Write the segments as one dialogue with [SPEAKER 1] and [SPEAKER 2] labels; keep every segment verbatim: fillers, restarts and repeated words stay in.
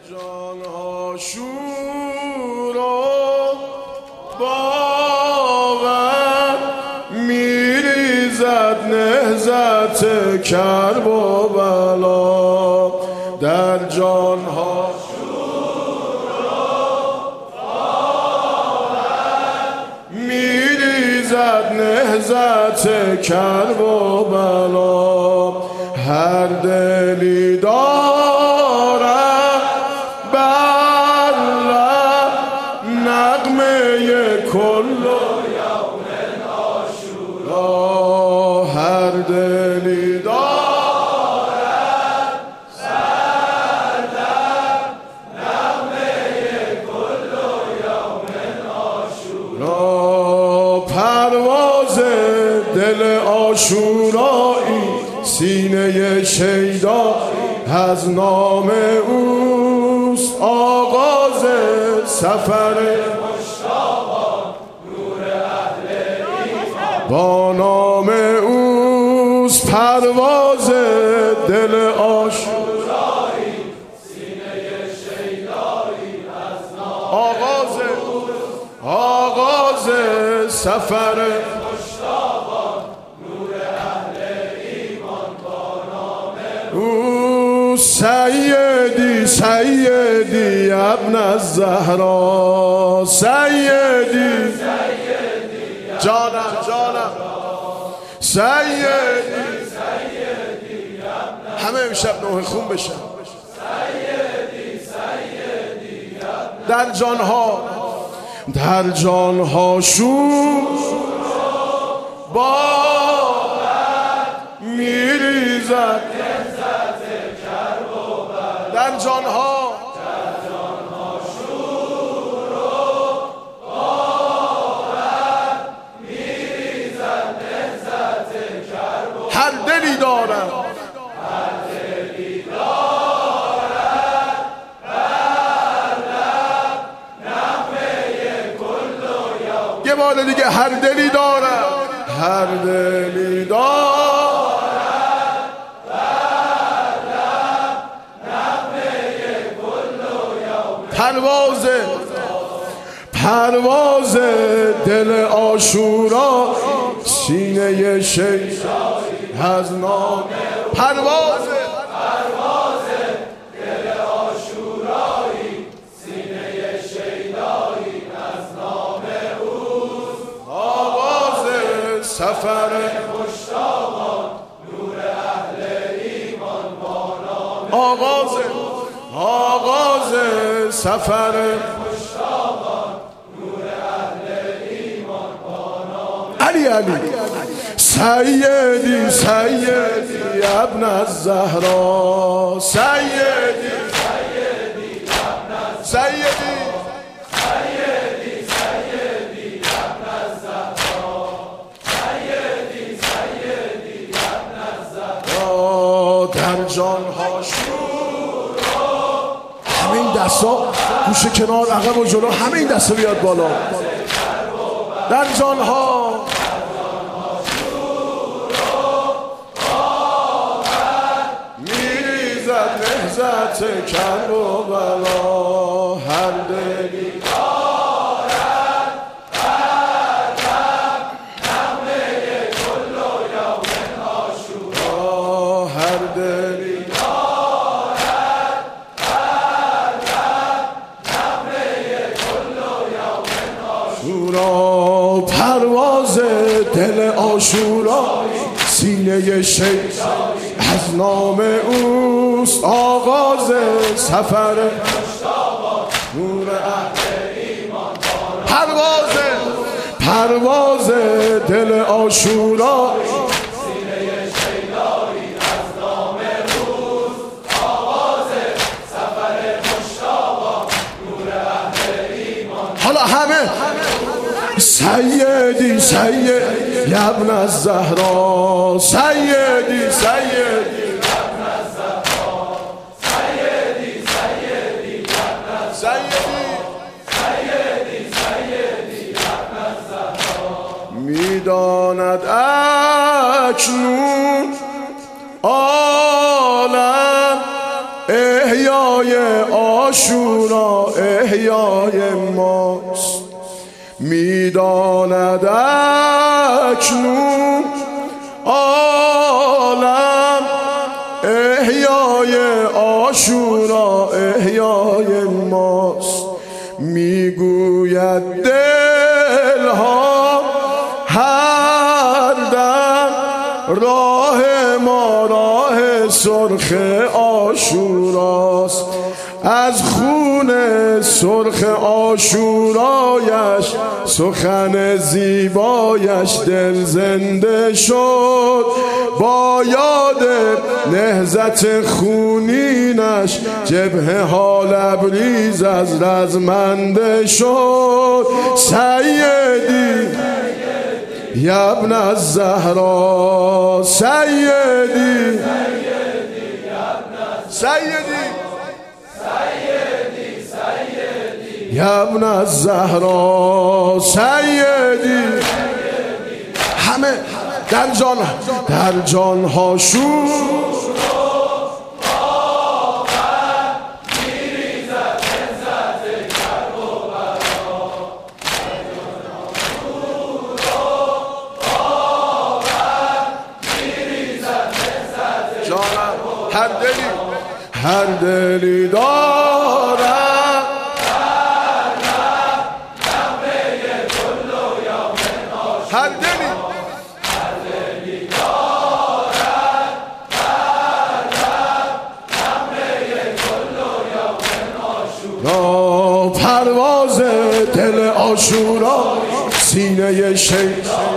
[SPEAKER 1] جانها شور و باور میریزد نهضت کرب و بلا در جانها شور و باور میریزد نهضت کرب و بلا هر دلی دارد بله نغمه کل یوم عاشورا هر دلی دارد بله نغمه کل یوم عاشورا پرواز دل عاشورایی سینه شیدا از نام اوست آغاز سفر مشتاقان نور اهل ایمان با نام اوست پرواز دل عاشورایی سینه شیدایی از نام آغاز آغاز سفر مشتاقان سیدی سیدی ابن الزهرا سیدی جانم جانم سیدی همه امشب نوح خون بشن در جانها در جانها شور باور میریزد در جانها در جانها شور و باور میریزد نهضت کرب و هر دلی دارد هر دلی دارد بله نغمه کل یوم یه بار دیگه هر دلی دارد هر دلی دارد پرواز پرواز دل عاشورا سینه شیدا از نام پرواز پرواز دل عاشورایی سینه شیدایی از نام اوست آغاز سفر مشتاقان نور اهل ایمان با نام آغاز آغاز سفر مشتاقان نور اهل ایمان با نام علی علی سیدی سیدی ابن الزهرا سیدی سیدی ابن سیدی سیدی سیدی ابن الزهرا سیدی سیدی ابن الزهرا در جانها شور همه این دستا گوشه کنار عقب و جلو همه این دستا بیاد بالا در جانها میریزد نهضت کرب و بلا هر دلی دارد بله نغمه کل یوم عاشورا هر دلی پرواز دل عاشورا سینه شیدا از نام اوست آغاز سفر نور اهل ایمان پرواز پرواز دل عاشورا سینه شیدایی از نام اوست آغاز سفر مشتاقان نور اهل ایمان حالا همه سیدی سیدی ابن الزهرا سیدی سیدی ابن الزهرا سیدی سیدی ابن سیدی سیدی سیدی ابن الزهرا میداند اکنون عالم احیای عاشورا احیای ماست. میداند اکنون عالم احیای عاشورا احیای ماست. میگوید دلها هر دم راه ما راه سرخ عاشوراست. از خون سرخ عاشورایش سخن زیبایش دل زنده شد. با یاد نهضت خونینش جبهه ها لبریز از رزمنده شد. سیدی یا ابن الزهرا سیدی سیدی یا ابن الزهرا سیدی. همه در جان در جان ها شور هر دلی هر دلی دارد هر دلی هر دلی دارد عاشورا. پرواز دل عاشورا سینه شیطان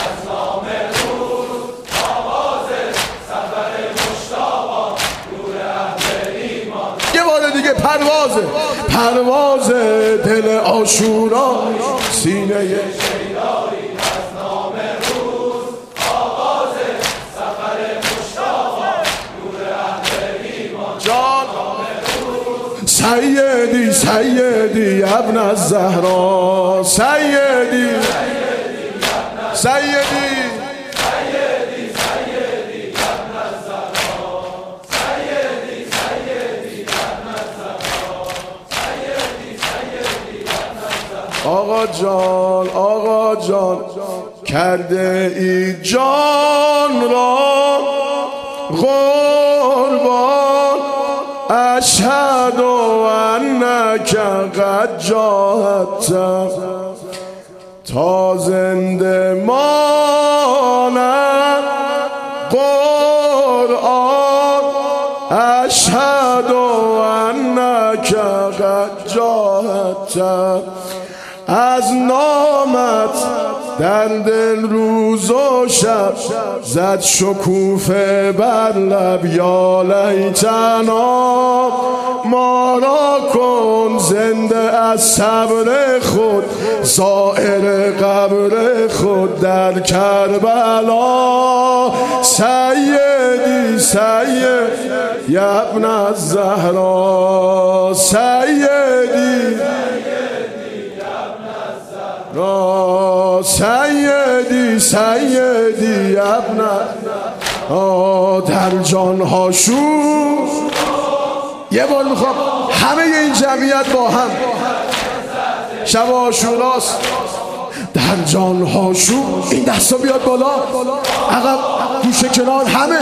[SPEAKER 1] دیگه. پرواز پرواز دل عاشورا سینه شیدایی از نام روز. آغاز سفر مشتاق نور اهل ایمان جان. سیدی سیدی ابن الزهرا سیدی سیدی آقا جان آقا جان کرده ای جان را قربان. اشهد انک قد جاهدت تا زنده ماند قرآن. اشهد انک قد جاهدت از نامت در دل روز و شب زد شکوفه بر لب. یا لیتنا ما را کن زنده از صبر خود زائر قبر خود در کربلا. سیدی سید یا ابن الزهرا سیدی را سیدی سیدی ابن در جان ها شور. یه بار میخوام همه این جمعیت با هم شب عاشوراست. در جان ها شور. این دستا بیاد بالا عقب گوشه کنار همه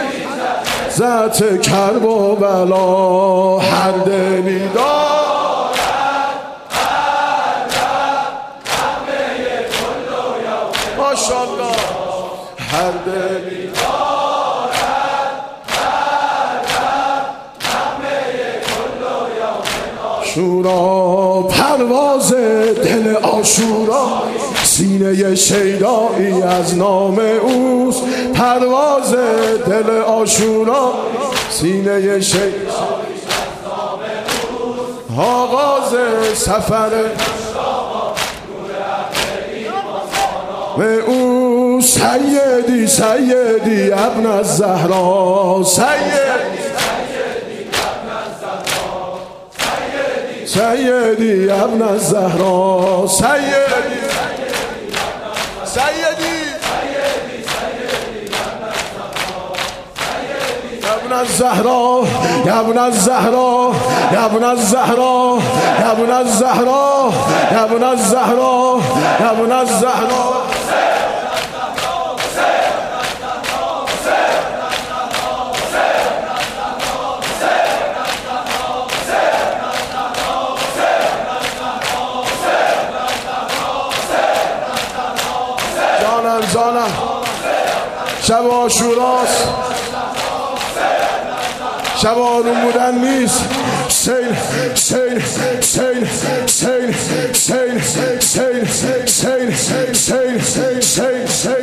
[SPEAKER 1] ذات کرب و بلا. هر دلی دار ماشاءالله هر دلی دارد همه کل شورا. پرواز دل عاشورا سینه شیدایی از نام اوست. پرواز دل عاشورا سینه شیدایی از نام اوست. آغاز سفر به او. سیدی سیدی ابن الزهرا سیدی سیدی ابن الزهرا سیدی سیدی ابن ابن الزهرا یا ابن الزهرا یا ابن الزهرا یا ابن الزهرا یا ابن الزهرا یا ابن الزهرا جانم جانم شب عاشوراست شب آروم بودن نیست سیل سیل سیل سیل سیل سیل سیل سیل سیل سیل سیل